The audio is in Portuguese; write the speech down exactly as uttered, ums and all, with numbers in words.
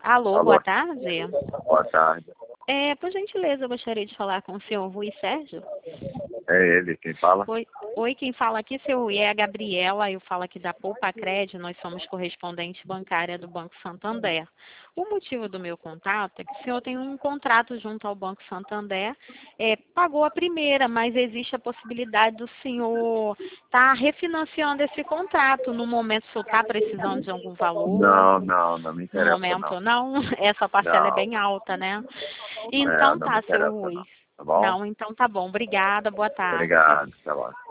Alô, Alô, boa tarde. boa tarde. É, por gentileza, eu gostaria de falar com o senhor Rui Sérgio. É ele quem fala? Oi, oi, quem fala aqui, seu Rui, é a Gabriela, eu falo aqui da Poupa Crédito, nós somos correspondente bancária do Banco Santander. O motivo do meu contato é que o senhor tem um contrato junto ao Banco Santander, é, pagou a primeira, mas existe a possibilidade do senhor estar refinanciando esse contrato. No momento, o senhor está precisando de algum valor? Não, não, não me No interessa momento, não. não? Essa parcela é Não, bem alta, né? é, Então não me tá, seu interessa Rui. não. Tá bom? Não, então tá bom. Obrigada, boa tarde. Obrigado, até lá.